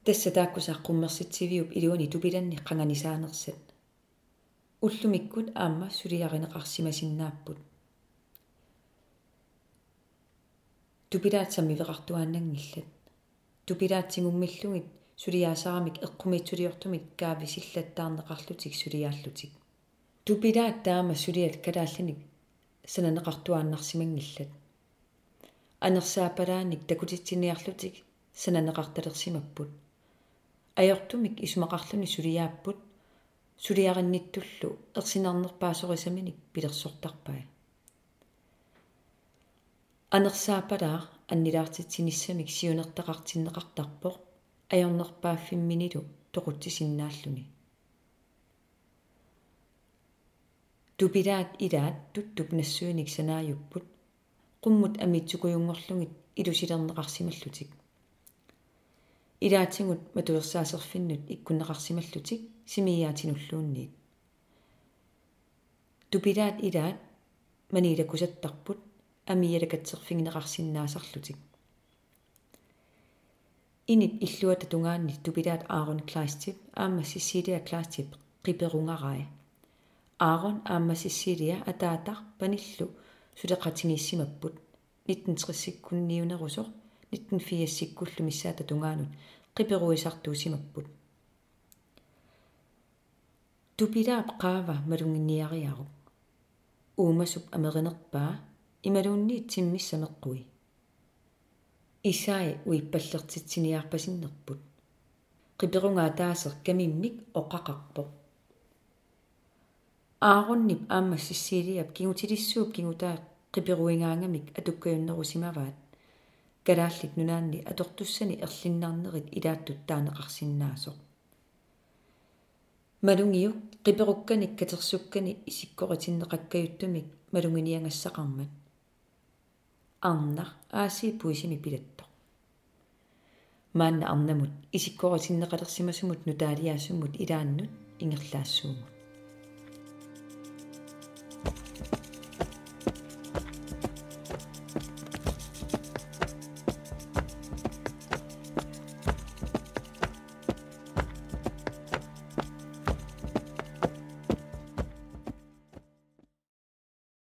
Tässä taakkusaqqummersitsiviup iluani tupilanni qanganisaanersat. Ullumikkut aamma suliarineqarsimasinnaapput. Tupilaatsammiveqartuaannangillat. Tupilaatsigummillugit suliaasaaramik eqqumitsuliortumik kaavisillattaarneqarlutik suliaallutik. Tupilaat taama suliat kalaallunik sananeqartuaannarsimangillat. Anersaapalaanik takutitsiniarlutik sananeqartalersimapput. Ajortumik isumaqarluni suliaapput suliarinnittullu ersinarnerpaasorisamnik pilersortarpai. Anersaapalaa annilaartitsinnissamik siunertaqartinneqartarpoq ajornerpaaffiminilu toqutisinnnaalluni. Tupilaat ilaat tuttup nassuunik sanaajupput qummut amitsukujungorlungit ilusilerneqarsimallutik. Ilaatingut matuersaaserfinnut ikkunneqarsimallutik simiyaatinullуунниит. Tupilaat ilaat manilakusattarput amiyalakatserfingineqarsinnaasarlutik. Inip illuata tungaanni tupilaat Aaron Kleistip aamma Cecilia Kleistip qiperungarai. Aaron aamma Cecilia ataatar panillu suleqatingiissimapput 1930-kunniunerusoq 1940-sikkullu missaata tungaanut qiperuisartuusimapput. Tupilaap qaava malunginniariaruq. Uumasup amerinerpaa imaluunniit simmissameqqui. Isai uippallertitsiniarpasinnerput. Qiperungaa taaser kamimmik oqaqarpoq. Aaronnip aamma Ceciliap kingutilissuup kingutaa qiperuingaangamik atukkajunnerusimavaat. Kalaallit nunaanni atortussani erlinnarnerit ilaattut taaneqarsinnaasoq. Malungiuk qiperukkanik katersukkani isikkoqitinneqakkajuttumik malunginiangassaqarmat. Arnar aasiipuisimi pilattoq. Maanna arnamut isikkoqitinneqalersimasumut nutaaliaasumut ilaannut ingerlaassuumut.